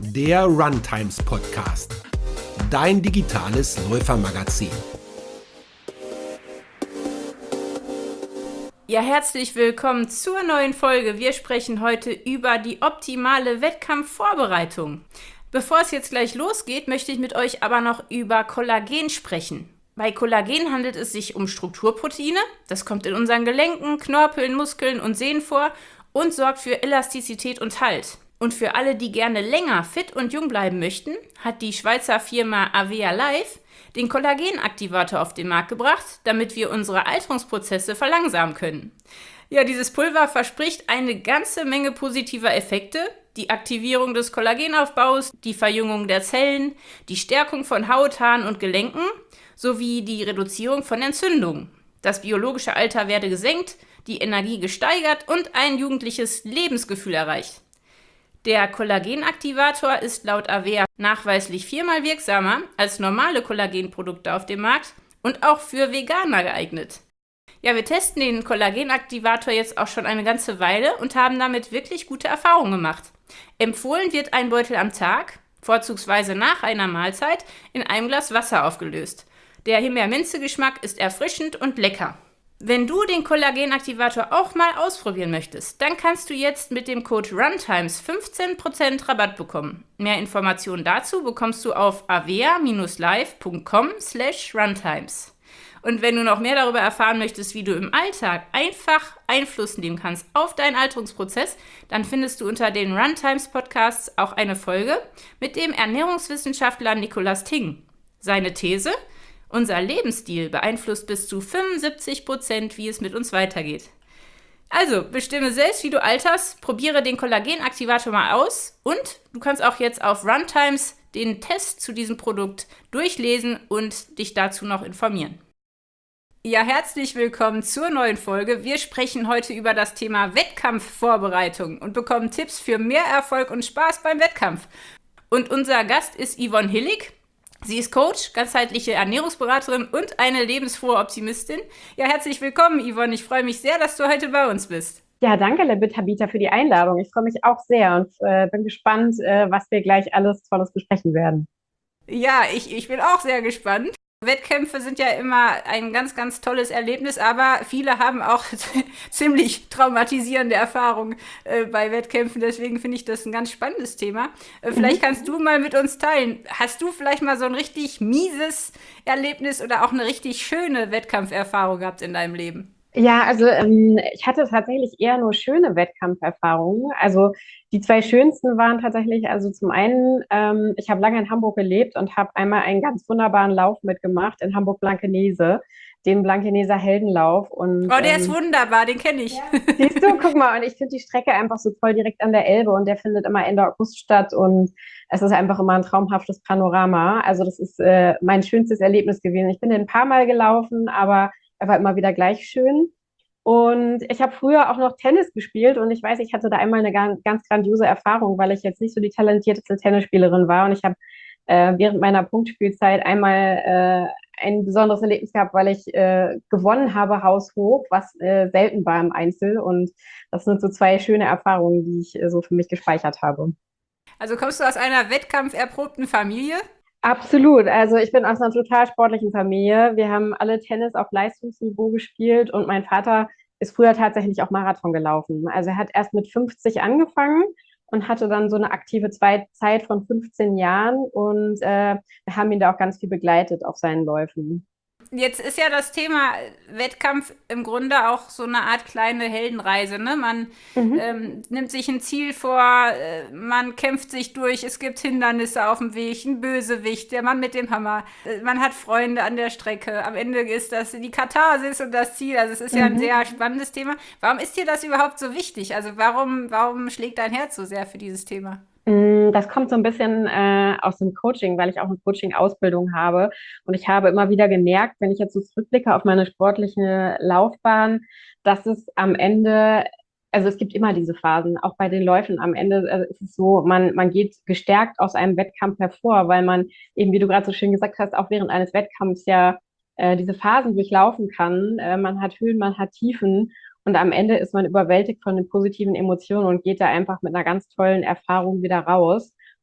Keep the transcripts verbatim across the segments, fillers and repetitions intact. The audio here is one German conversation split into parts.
der Runtimes Podcast, dein digitales Läufermagazin. Ja, herzlich willkommen zur neuen Folge. Wir sprechen heute über die optimale Wettkampfvorbereitung. Bevor es jetzt gleich losgeht, möchte ich mit euch aber noch über Kollagen sprechen. Bei Kollagen handelt es sich um Strukturproteine. Das kommt in unseren Gelenken, Knorpeln, Muskeln und Sehnen vor und sorgt für Elastizität und Halt. Und für alle, die gerne länger fit und jung bleiben möchten, hat die Schweizer Firma Avea Life den Kollagenaktivator auf den Markt gebracht, damit wir unsere Alterungsprozesse verlangsamen können. Ja, dieses Pulver verspricht eine ganze Menge positiver Effekte. Die Aktivierung des Kollagenaufbaus, die Verjüngung der Zellen, die Stärkung von Haut, Haaren und Gelenken sowie die Reduzierung von Entzündungen. Das biologische Alter werde gesenkt, die Energie gesteigert und ein jugendliches Lebensgefühl erreicht. Der Kollagenaktivator ist laut Avea nachweislich viermal wirksamer als normale Kollagenprodukte auf dem Markt und auch für Veganer geeignet. Ja, wir testen den Kollagenaktivator jetzt auch schon eine ganze Weile und haben damit wirklich gute Erfahrungen gemacht. Empfohlen wird ein Beutel am Tag, vorzugsweise nach einer Mahlzeit, in einem Glas Wasser aufgelöst. Der Himbeer-Minze-Geschmack ist erfrischend und lecker. Wenn du den Kollagenaktivator auch mal ausprobieren möchtest, dann kannst du jetzt mit dem Code RUNTIMES fünfzehn Prozent Rabatt bekommen. Mehr Informationen dazu bekommst du auf avea-live.com slash runtimes. Und wenn du noch mehr darüber erfahren möchtest, wie du im Alltag einfach Einfluss nehmen kannst auf deinen Alterungsprozess, dann findest du unter den Runtimes Podcasts auch eine Folge mit dem Ernährungswissenschaftler Nicolas Ting. Seine These: Unser Lebensstil beeinflusst bis zu fünfundsiebzig Prozent, wie es mit uns weitergeht. Also, bestimme selbst, wie du alterst, probiere den Kollagenaktivator mal aus und du kannst auch jetzt auf Runtimes den Test zu diesem Produkt durchlesen und dich dazu noch informieren. Ja, herzlich willkommen zur neuen Folge. Wir sprechen heute über das Thema Wettkampfvorbereitung und bekommen Tipps für mehr Erfolg und Spaß beim Wettkampf. Und unser Gast ist Yvonne Hillig. Sie ist Coach, ganzheitliche Ernährungsberaterin und eine lebensfrohe Optimistin. Ja, herzlich willkommen, Yvonne. Ich freue mich sehr, dass du heute bei uns bist. Ja, danke, liebe Tabitha, für die Einladung. Ich freue mich auch sehr und äh, bin gespannt, äh, was wir gleich alles Tolles besprechen werden. Ja, ich, ich bin auch sehr gespannt. Wettkämpfe sind ja immer ein ganz, ganz tolles Erlebnis, aber viele haben auch ziemlich traumatisierende Erfahrungen äh, bei Wettkämpfen. Deswegen finde ich das ein ganz spannendes Thema. Äh, vielleicht mhm. kannst du mal mit uns teilen. Hast du vielleicht mal so ein richtig mieses Erlebnis oder auch eine richtig schöne Wettkampferfahrung gehabt in deinem Leben? Ja, also ähm, ich hatte tatsächlich eher nur schöne Wettkampferfahrungen. Also die zwei schönsten waren tatsächlich, also zum einen, ähm, ich habe lange in Hamburg gelebt und habe einmal einen ganz wunderbaren Lauf mitgemacht in Hamburg-Blankenese, den Blankeneser Heldenlauf. Und, oh, der ähm, ist wunderbar, den kenne ich. Ja. Siehst du, guck mal, und ich finde die Strecke einfach so toll direkt an der Elbe und der findet immer Ende August statt und es ist einfach immer ein traumhaftes Panorama. Also das ist äh, mein schönstes Erlebnis gewesen. Ich bin den ein paar Mal gelaufen, aber er war immer wieder gleich schön. Und ich habe früher auch noch Tennis gespielt und ich weiß, ich hatte da einmal eine ganz, ganz grandiose Erfahrung, weil ich jetzt nicht so die talentierteste Tennisspielerin war und ich habe äh, während meiner Punktspielzeit einmal äh, ein besonderes Erlebnis gehabt, weil ich äh, gewonnen habe haushoch, was äh, selten war im Einzel und das sind so zwei schöne Erfahrungen, die ich äh, so für mich gespeichert habe. Also kommst du aus einer wettkampferprobten Familie? Absolut. Also ich bin aus einer total sportlichen Familie. Wir haben alle Tennis auf Leistungsniveau gespielt und mein Vater ist früher tatsächlich auch Marathon gelaufen. Also er hat erst mit fünfzig angefangen und hatte dann so eine aktive Zwei- Zeit von fünfzehn Jahren und äh, wir haben ihn da auch ganz viel begleitet auf seinen Läufen. Jetzt ist ja das Thema Wettkampf im Grunde auch so eine Art kleine Heldenreise, ne? Man Mhm. ähm, nimmt sich ein Ziel vor, äh, man kämpft sich durch, es gibt Hindernisse auf dem Weg, ein Bösewicht, der Mann mit dem Hammer, äh, man hat Freunde an der Strecke. Am Ende ist das die Katharsis und das Ziel. Also es ist ja ein Mhm. sehr spannendes Thema. Warum ist dir das überhaupt so wichtig? Also warum, warum schlägt dein Herz so sehr für dieses Thema? Das kommt so ein bisschen äh, aus dem Coaching, weil ich auch eine Coaching-Ausbildung habe. Und ich habe immer wieder gemerkt, wenn ich jetzt so zurückblicke auf meine sportliche Laufbahn, dass es am Ende, also es gibt immer diese Phasen, auch bei den Läufen. Am Ende äh, ist es so, man, man geht gestärkt aus einem Wettkampf hervor, weil man eben, wie du gerade so schön gesagt hast, auch während eines Wettkampfs ja äh, diese Phasen durchlaufen kann. Äh, man hat Höhen, man hat Tiefen. Und am Ende ist man überwältigt von den positiven Emotionen und geht da einfach mit einer ganz tollen Erfahrung wieder raus.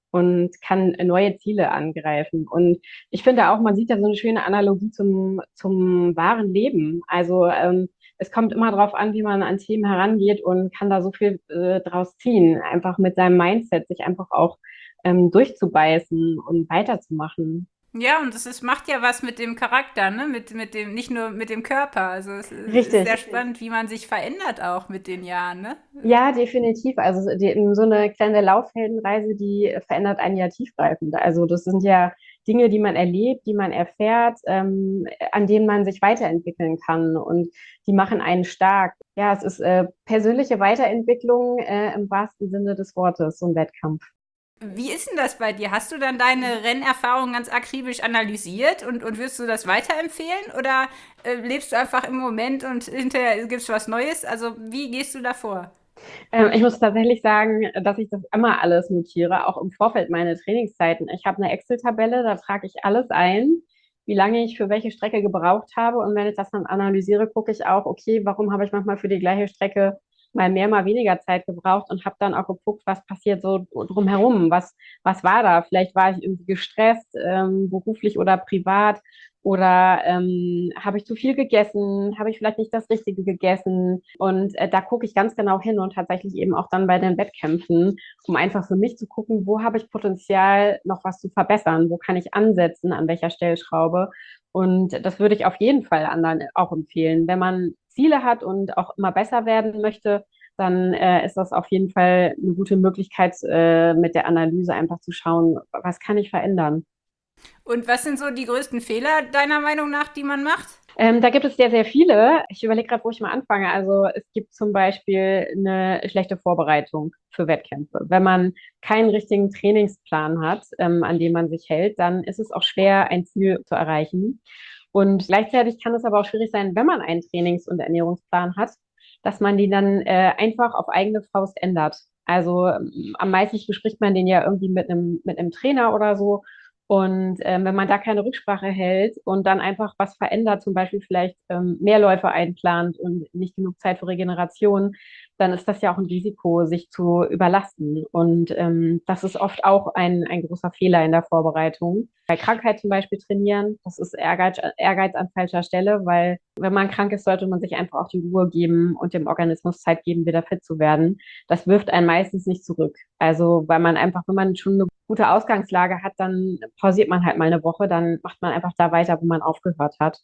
und kann neue Ziele angreifen. Und ich finde auch, man sieht da so eine schöne Analogie zum, zum wahren Leben. Also ähm, es kommt immer darauf an, wie man an Themen herangeht und kann da so viel äh, draus ziehen, einfach mit seinem Mindset sich einfach auch ähm, durchzubeißen und weiterzumachen. Ja, und es ist, macht ja was mit dem Charakter, ne? Mit, mit dem, nicht nur mit dem Körper. Also es ist sehr Richtig. spannend, wie man sich verändert auch mit den Jahren, ne? Ja, definitiv. Also die, so eine kleine Laufheldenreise, die verändert einen ja tiefgreifend. Also das sind ja Dinge, die man erlebt, die man erfährt, ähm, an denen man sich weiterentwickeln kann und die machen einen stark. Ja, es ist äh, persönliche Weiterentwicklung äh, im wahrsten Sinne des Wortes, so ein Wettkampf. Wie ist denn das bei dir? Hast du dann deine Rennerfahrung ganz akribisch analysiert und, und wirst du das weiterempfehlen? Oder äh, lebst du einfach im Moment und hinterher gibt es was Neues? Also wie gehst du davor? Ähm, ich muss tatsächlich sagen, dass ich das immer alles notiere, auch im Vorfeld meiner Trainingszeiten. Ich habe eine Excel-Tabelle, da trage ich alles ein, wie lange ich für welche Strecke gebraucht habe. Und wenn ich das dann analysiere, gucke ich auch, okay, warum habe ich manchmal für die gleiche Strecke mal mehr, mal weniger Zeit gebraucht und habe dann auch geguckt, was passiert so drumherum, was, was war da? Vielleicht war ich irgendwie gestresst, ähm, beruflich oder privat. Oder ähm, habe ich zu viel gegessen? Habe ich vielleicht nicht das Richtige gegessen? Und äh, da gucke ich ganz genau hin und tatsächlich eben auch dann bei den Wettkämpfen, um einfach für mich zu gucken, wo habe ich Potenzial, noch was zu verbessern? Wo kann ich ansetzen? An welcher Stellschraube? Und das würde ich auf jeden Fall anderen auch empfehlen. Wenn man Ziele hat und auch immer besser werden möchte, dann äh, ist das auf jeden Fall eine gute Möglichkeit, äh, mit der Analyse einfach zu schauen, was kann ich verändern. Und was sind so die größten Fehler deiner Meinung nach, die man macht? Ähm, da gibt es sehr, sehr viele. Ich überlege gerade, wo ich mal anfange. Also es gibt zum Beispiel eine schlechte Vorbereitung für Wettkämpfe. Wenn man keinen richtigen Trainingsplan hat, ähm, an dem man sich hält, dann ist es auch schwer, ein Ziel zu erreichen. Und gleichzeitig kann es aber auch schwierig sein, wenn man einen Trainings- und Ernährungsplan hat, dass man die dann äh, einfach auf eigene Faust ändert. Also ähm, am meisten bespricht man den ja irgendwie mit einem, mit einem Trainer oder so. Und ähm, wenn man da keine Rücksprache hält und dann einfach was verändert, zum Beispiel vielleicht ähm, mehr Läufe einplant und nicht genug Zeit für Regeneration, dann ist das ja auch ein Risiko, sich zu überlasten. Und ähm, das ist oft auch ein, ein großer Fehler in der Vorbereitung. Bei Krankheit zum Beispiel trainieren, das ist Ehrgeiz, Ehrgeiz an falscher Stelle, weil wenn man krank ist, sollte man sich einfach auch die Ruhe geben und dem Organismus Zeit geben, wieder fit zu werden. Das wirft einen meistens nicht zurück. Also weil man einfach, wenn man schon eine gute Ausgangslage hat, dann pausiert man halt mal eine Woche, dann macht man einfach da weiter, wo man aufgehört hat.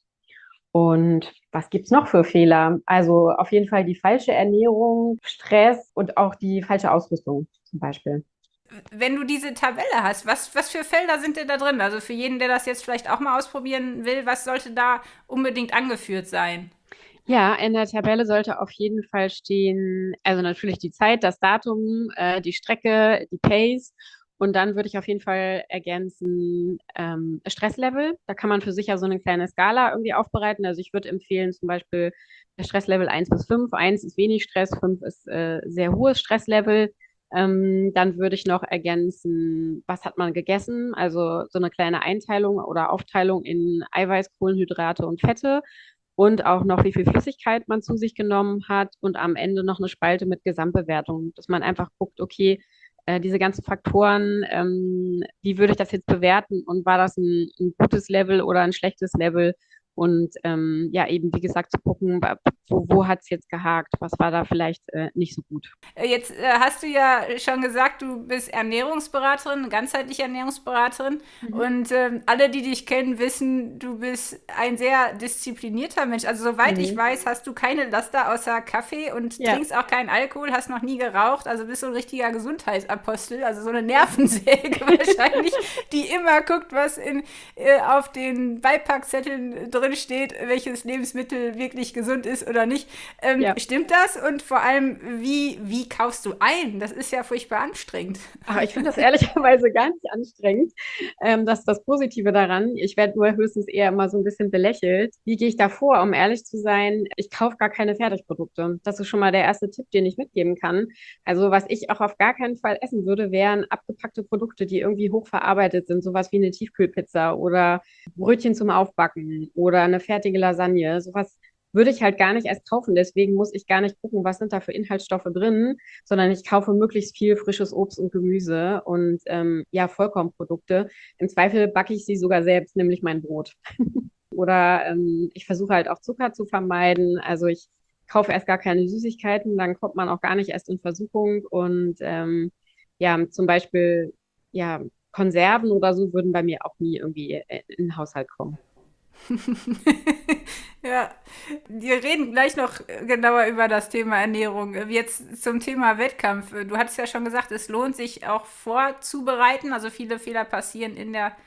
Und was gibt's noch für Fehler? Also auf jeden Fall die falsche Ernährung, Stress und auch die falsche Ausrüstung zum Beispiel. Wenn du diese Tabelle hast, was, was für Felder sind denn da drin? Also für jeden, der das jetzt vielleicht auch mal ausprobieren will, was sollte da unbedingt angeführt sein? Ja, in der Tabelle sollte auf jeden Fall stehen, also natürlich die Zeit, das Datum, äh, die Strecke, die Pace. Und dann würde ich auf jeden Fall ergänzen, ähm, Stresslevel. Da kann man für sich ja so eine kleine Skala irgendwie aufbereiten. Also ich würde empfehlen, zum Beispiel Stresslevel eins bis fünf. Eins ist wenig Stress, fünf ist äh, sehr hohes Stresslevel. Ähm, dann würde ich noch ergänzen, was hat man gegessen? Also so eine kleine Einteilung oder Aufteilung in Eiweiß, Kohlenhydrate und Fette und auch noch, wie viel Flüssigkeit man zu sich genommen hat und am Ende noch eine Spalte mit Gesamtbewertung, dass man einfach guckt, okay, äh, diese ganzen Faktoren, ähm, wie würde ich das jetzt bewerten und war das ein, ein gutes Level oder ein schlechtes Level? Und ähm, ja, eben wie gesagt, zu gucken, wo, wo hat es jetzt gehakt, was war da vielleicht äh, nicht so gut. Äh, Jetzt äh, hast du ja schon gesagt, du bist Ernährungsberaterin, ganzheitliche Ernährungsberaterin. Mhm. Und ähm, alle, die dich kennen, wissen, du bist ein sehr disziplinierter Mensch. Also soweit ich Mhm. weiß, hast du keine Laster außer Kaffee und Ja. trinkst auch keinen Alkohol, hast noch nie geraucht. Also bist so ein richtiger Gesundheitsapostel, also so eine Nervensäge wahrscheinlich, die immer guckt, was in, äh, auf den Beipackzetteln drin steht, welches Lebensmittel wirklich gesund ist oder nicht. Ähm, Ja. stimmt das? Und vor allem, wie, wie kaufst du ein? Das ist ja furchtbar anstrengend. Aber ich finde das ehrlicherweise gar nicht anstrengend. Ähm, das ist das Positive daran. Ich werde nur höchstens eher immer so ein bisschen belächelt. Wie gehe ich da vor, um ehrlich zu sein? Ich kaufe gar keine Fertigprodukte. Das ist schon mal der erste Tipp, den ich mitgeben kann. Also was ich auch auf gar keinen Fall essen würde, wären abgepackte Produkte, die irgendwie hochverarbeitet sind. Sowas wie eine Tiefkühlpizza oder Brötchen zum Aufbacken oder eine fertige Lasagne. Sowas würde ich halt gar nicht erst kaufen. Deswegen muss ich gar nicht gucken, was sind da für Inhaltsstoffe drin, sondern ich kaufe möglichst viel frisches Obst und Gemüse und ähm, ja, Vollkornprodukte. Im Zweifel backe ich sie sogar selbst, nämlich mein Brot. Oder ähm, ich versuche halt auch Zucker zu vermeiden. Also ich kaufe erst gar keine Süßigkeiten, dann kommt man auch gar nicht erst in Versuchung. Und ähm, ja, zum Beispiel, ja, Konserven oder so würden bei mir auch nie irgendwie äh, in den Haushalt kommen. Ja, wir reden gleich noch genauer über das Thema Ernährung. Jetzt zum Thema Wettkampf. Du hattest ja schon gesagt, es lohnt sich auch vorzubereiten. Also viele Fehler passieren in der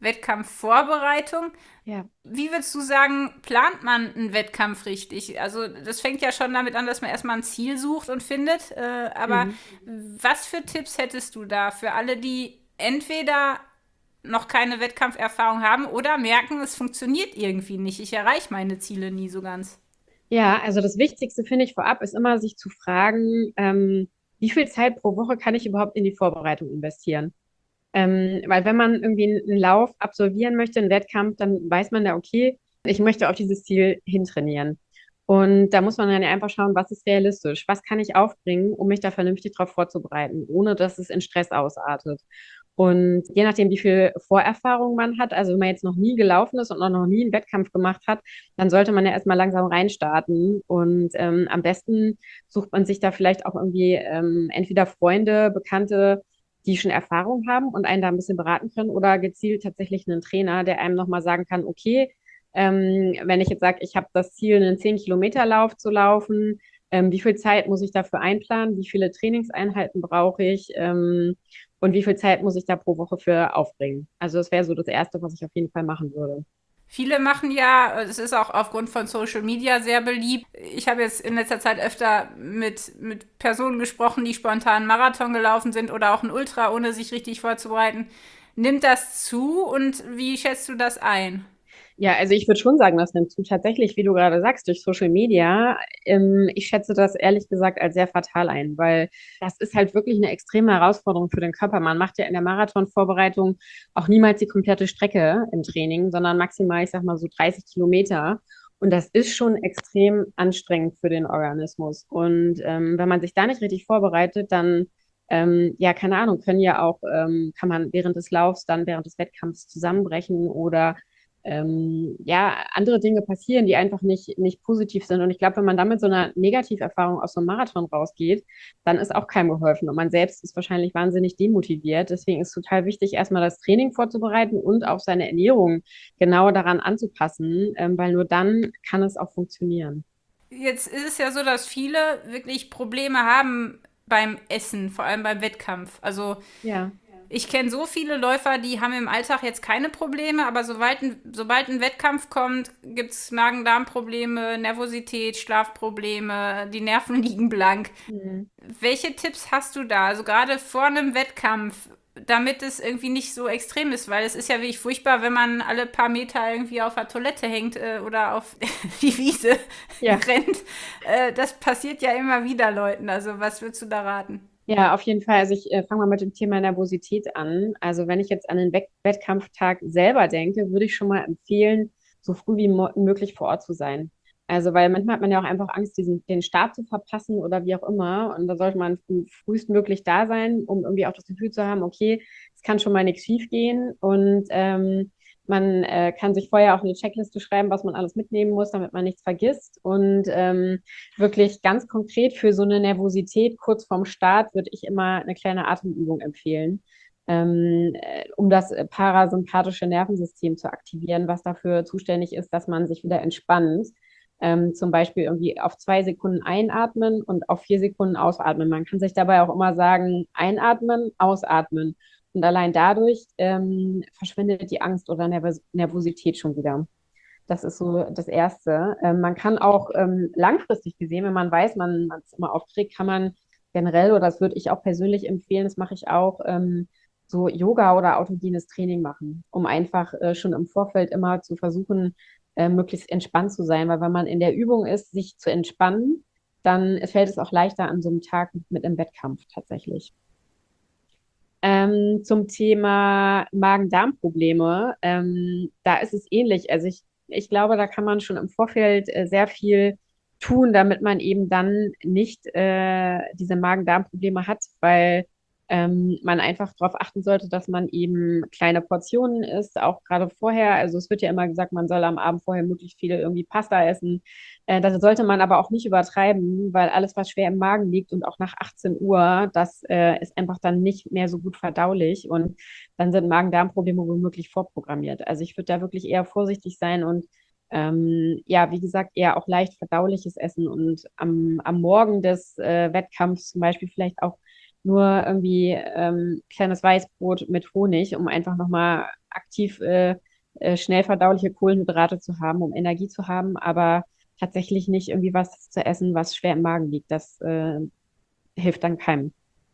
Wettkampfvorbereitung. Ja. Wie würdest du sagen, plant man einen Wettkampf richtig? Also das fängt ja schon damit an, dass man erstmal ein Ziel sucht und findet. Äh, aber Mhm. was für Tipps hättest du da für alle, die entweder noch keine Wettkampferfahrung haben oder merken, es funktioniert irgendwie nicht. Ich erreiche meine Ziele nie so ganz. Ja, also das Wichtigste finde ich vorab ist immer, sich zu fragen, ähm, wie viel Zeit pro Woche kann ich überhaupt in die Vorbereitung investieren? Ähm, weil wenn man irgendwie einen einen Lauf absolvieren möchte, einen Wettkampf, dann weiß man ja, okay, ich möchte auf dieses Ziel hintrainieren. Und da muss man dann ja einfach schauen, was ist realistisch? Was kann ich aufbringen, um mich da vernünftig darauf vorzubereiten, ohne dass es in Stress ausartet? Und je nachdem, wie viel Vorerfahrung man hat, also wenn man jetzt noch nie gelaufen ist und auch noch nie einen Wettkampf gemacht hat, dann sollte man ja erstmal langsam reinstarten. Und ähm, am besten sucht man sich da vielleicht auch irgendwie ähm, entweder Freunde, Bekannte, die schon Erfahrung haben und einen da ein bisschen beraten können oder gezielt tatsächlich einen Trainer, der einem nochmal sagen kann, okay, ähm, wenn ich jetzt sage, ich habe das Ziel, einen zehn Kilometer Lauf zu laufen, ähm, wie viel Zeit muss ich dafür einplanen, wie viele Trainingseinheiten brauche ich ähm, und wie viel Zeit muss ich da pro Woche für aufbringen. Also das wäre so das Erste, was ich auf jeden Fall machen würde. Viele machen ja, es ist auch aufgrund von Social Media sehr beliebt. Ich habe jetzt in letzter Zeit öfter mit, mit Personen gesprochen, die spontan einen Marathon gelaufen sind oder auch ein Ultra, ohne sich richtig vorzubereiten. Nimmt das zu und wie schätzt du das ein? Ja, also ich würde schon sagen, das nimmt zu. Tatsächlich, wie du gerade sagst, durch Social Media. Ähm, ich schätze das ehrlich gesagt als sehr fatal ein, weil das ist halt wirklich eine extreme Herausforderung für den Körper. Man macht ja in der Marathonvorbereitung auch niemals die komplette Strecke im Training, sondern maximal, ich sag mal so dreißig Kilometer. Und das ist schon extrem anstrengend für den Organismus. Und ähm, wenn man sich da nicht richtig vorbereitet, dann ähm, ja, keine Ahnung, können ja auch, ähm, kann man während des Laufs dann während des Wettkampfs zusammenbrechen oder ähm, ja, andere Dinge passieren, die einfach nicht, nicht positiv sind. Und ich glaube, wenn man dann mit so einer Negativerfahrung aus so einem Marathon rausgeht, dann ist auch keinem geholfen. Und man selbst ist wahrscheinlich wahnsinnig demotiviert. Deswegen ist total wichtig, erstmal das Training vorzubereiten und auch seine Ernährung genau daran anzupassen, ähm, weil nur dann kann es auch funktionieren. Jetzt ist es ja so, dass viele wirklich Probleme haben beim Essen, vor allem beim Wettkampf. Also Ja. ich kenne so viele Läufer, die haben im Alltag jetzt keine Probleme, aber sobald ein, sobald ein Wettkampf kommt, gibt es Magen-Darm-Probleme, Nervosität, Schlafprobleme, die Nerven liegen blank. Mhm. Welche Tipps hast du da? Also gerade vor einem Wettkampf, damit es irgendwie nicht so extrem ist, weil es ist ja wirklich furchtbar, wenn man alle paar Meter irgendwie auf der Toilette hängt äh, oder auf die Wiese Ja. rennt. Äh, das passiert ja immer wieder Leuten. Also was würdest du da raten? Ja, auf jeden Fall. Also ich äh, fange mal mit dem Thema Nervosität an. Also wenn ich jetzt an den Wett Wettkampftag selber denke, würde ich schon mal empfehlen, so früh wie mo- möglich vor Ort zu sein. Also weil manchmal hat man ja auch einfach Angst, diesen, den Start zu verpassen oder wie auch immer. Und da sollte man früh, frühestmöglich da sein, um irgendwie auch das Gefühl zu haben, okay, es kann schon mal nichts schief gehen. Und ähm, man äh, kann sich vorher auch eine Checkliste schreiben, was man alles mitnehmen muss, damit man nichts vergisst. Und ähm, wirklich ganz konkret für so eine Nervosität kurz vorm Start würde ich immer eine kleine Atemübung empfehlen, ähm, äh, um das äh, parasympathische Nervensystem zu aktivieren, was dafür zuständig ist, dass man sich wieder entspannt. Ähm, zum Beispiel irgendwie auf zwei Sekunden einatmen und auf vier Sekunden ausatmen. Man kann sich dabei auch immer sagen, einatmen, ausatmen. Und allein dadurch ähm, verschwindet die Angst oder Nervos Nervosität schon wieder. Das ist so das Erste. Ähm, man kann auch ähm, langfristig gesehen, wenn man weiß, man, man ist immer aufgeregt, kann man generell, oder das würde ich auch persönlich empfehlen, das mache ich auch, ähm, so Yoga oder autogenes Training machen, um einfach äh, schon im Vorfeld immer zu versuchen, äh, möglichst entspannt zu sein. Weil wenn man in der Übung ist, sich zu entspannen, dann fällt es auch leichter an so einem Tag mit einem Wettkampf tatsächlich. Ähm, zum Thema Magen-Darm-Probleme, ähm, da ist es ähnlich. Also ich Ich glaube, da kann man schon im Vorfeld äh, sehr viel tun, damit man eben dann nicht äh, diese Magen-Darm-Probleme hat, weil ähm, man einfach darauf achten sollte, dass man eben kleine Portionen isst, auch gerade vorher. Also es wird ja immer gesagt, man soll am Abend vorher möglichst viel irgendwie Pasta essen. Äh, das sollte man aber auch nicht übertreiben, weil alles, was schwer im Magen liegt und auch nach achtzehn Uhr, das äh, ist einfach dann nicht mehr so gut verdaulich und dann sind Magen-Darm-Probleme womöglich vorprogrammiert. Also ich würde da wirklich eher vorsichtig sein und ähm, ja, wie gesagt, eher auch leicht verdauliches Essen und am, am Morgen des äh, Wettkampfs zum Beispiel vielleicht auch nur irgendwie ähm, kleines Weißbrot mit Honig, um einfach nochmal aktiv äh, äh, schnell verdauliche Kohlenhydrate zu haben, um Energie zu haben, aber tatsächlich nicht irgendwie was zu essen, was schwer im Magen liegt. Das äh, hilft dann keinem.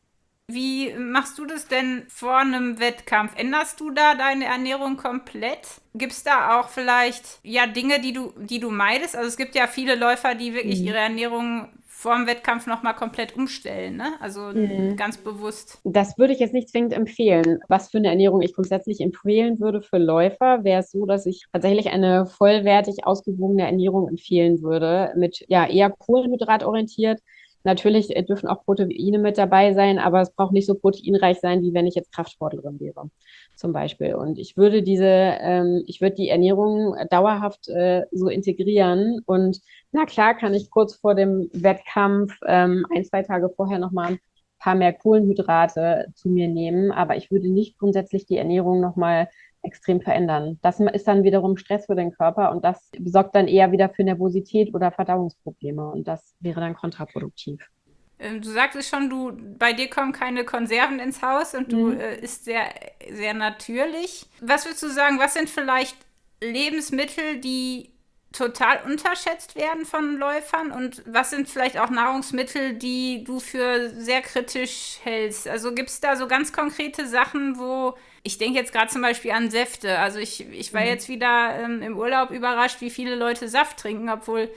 Wie machst du das denn vor einem Wettkampf? Änderst du da deine Ernährung komplett? Gibt es da auch vielleicht ja Dinge, die du, die du meidest? Also es gibt ja viele Läufer, die wirklich Mhm. ihre Ernährung vor dem Wettkampf nochmal komplett umstellen, ne? Also Mhm. ganz bewusst. Das würde ich jetzt nicht zwingend empfehlen. Was für eine Ernährung ich grundsätzlich empfehlen würde für Läufer, wäre es so, dass ich tatsächlich eine vollwertig ausgewogene Ernährung empfehlen würde, mit ja eher kohlenhydratorientiert. Natürlich äh, dürfen auch Proteine mit dabei sein, aber es braucht nicht so proteinreich sein, wie wenn ich jetzt Kraftsportlerin wäre, zum Beispiel. Und ich würde diese, ähm, ich würde die Ernährung dauerhaft äh, so integrieren. Und na klar, kann ich kurz vor dem Wettkampf ähm, ein, zwei Tage vorher nochmal paar mehr Kohlenhydrate zu mir nehmen, aber ich würde nicht grundsätzlich die Ernährung nochmal extrem verändern. Das ist dann wiederum Stress für den Körper und das sorgt dann eher wieder für Nervosität oder Verdauungsprobleme und das wäre dann kontraproduktiv. Ähm, Du sagtest schon, du, bei dir kommen keine Konserven ins Haus und du Mhm. äh, isst sehr, sehr natürlich. Was würdest du sagen, was sind vielleicht Lebensmittel, die total unterschätzt werden von Läufern und was sind vielleicht auch Nahrungsmittel, die du für sehr kritisch hältst? Also gibt es da so ganz konkrete Sachen, wo ich denke jetzt gerade zum Beispiel an Säfte. Also ich, ich war Mhm. jetzt wieder ähm, im Urlaub überrascht, wie viele Leute Saft trinken, obwohl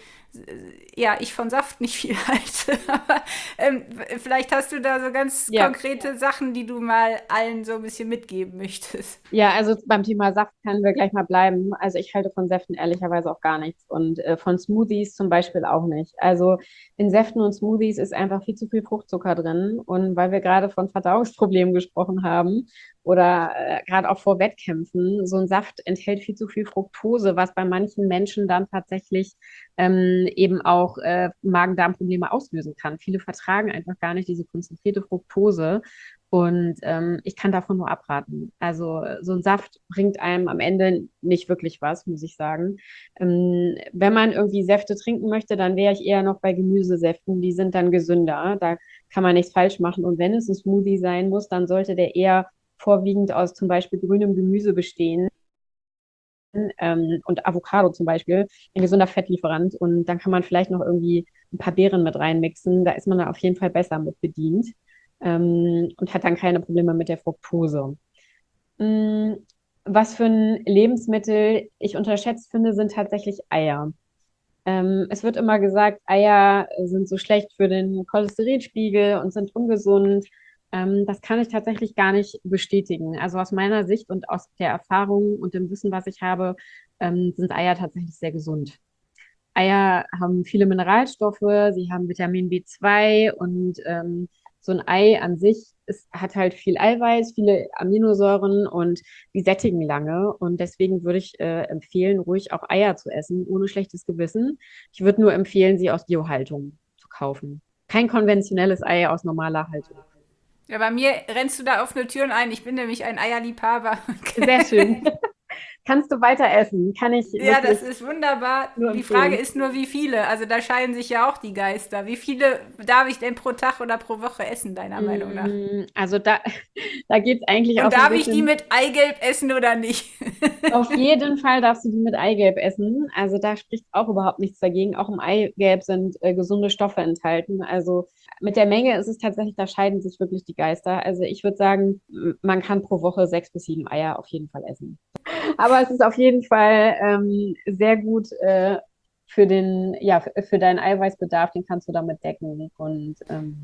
äh, ja, ich von Saft nicht viel halte. Aber ähm, vielleicht hast du da so ganz Ja, konkrete Sachen, die du mal allen so ein bisschen mitgeben möchtest. ja, also beim Thema Saft können wir gleich mal bleiben. Also ich halte von Säften ehrlicherweise auch gar nichts und äh, von Smoothies zum Beispiel auch nicht. Also in Säften und Smoothies ist einfach viel zu viel Fruchtzucker drin und weil wir gerade von Verdauungsproblemen gesprochen haben oder äh, gerade auch vor Wettkämpfen, so ein Saft enthält viel zu viel Fructose, was bei manchen Menschen dann tatsächlich ähm, eben auch äh, Magen-Darm-Probleme auslösen kann. Viele vertragen einfach gar nicht diese konzentrierte Fructose. Und ähm, ich kann davon nur abraten. Also so ein Saft bringt einem am Ende nicht wirklich was, muss ich sagen. Ähm, wenn man irgendwie Säfte trinken möchte, dann wäre ich eher noch bei Gemüsesäften. Die sind dann gesünder. Da kann man nichts falsch machen. Und wenn es ein Smoothie sein muss, dann sollte der eher vorwiegend aus zum Beispiel grünem Gemüse bestehen. Ähm, und Avocado zum Beispiel, ein gesunder Fettlieferant. Und dann kann man vielleicht noch irgendwie ein paar Beeren mit reinmixen. Da ist man dann auf jeden Fall besser mit bedient ähm, und hat dann keine Probleme mit der Fructose. Mm, Was für ein Lebensmittel ich unterschätzt finde, sind tatsächlich Eier. Ähm, es wird immer gesagt, Eier sind so schlecht für den Cholesterinspiegel und sind ungesund. Ähm, das kann ich tatsächlich gar nicht bestätigen. Also aus meiner Sicht und aus der Erfahrung und dem Wissen, was ich habe, ähm, sind Eier tatsächlich sehr gesund. Eier haben viele Mineralstoffe, sie haben Vitamin B zwei und ähm, so ein Ei an sich ist, hat halt viel Eiweiß, viele Aminosäuren und die sättigen lange. Und deswegen würde ich äh, empfehlen, ruhig auch Eier zu essen, ohne schlechtes Gewissen. Ich würde nur empfehlen, sie aus Biohaltung zu kaufen. Kein konventionelles Ei aus normaler Haltung. Ja, bei mir rennst du da offene Türen ein. Ich bin nämlich ein Eierliebhaber. Sehr schön. Kannst du weiter essen? Kann ich Ja, wirklich das ist wunderbar. nur Die Frage empfehlen. ist nur, wie viele. Also da scheiden sich ja auch die Geister. Wie viele darf ich denn pro Tag oder pro Woche essen, deiner Meinung nach? Mm, Also da, da geht es eigentlich auch Und so ein darf ich die bisschen. mit Eigelb essen oder nicht? Auf jeden Fall darfst du die mit Eigelb essen. Also da spricht auch überhaupt nichts dagegen. Auch im Eigelb sind äh, gesunde Stoffe enthalten. Also mit der Menge ist es tatsächlich, da scheiden sich wirklich die Geister. Also ich würde sagen, m- man kann pro Woche sechs bis sieben Eier auf jeden Fall essen. Aber es ist auf jeden Fall ähm, sehr gut äh, für den, ja, für, für deinen Eiweißbedarf, den kannst du damit decken. Und ähm,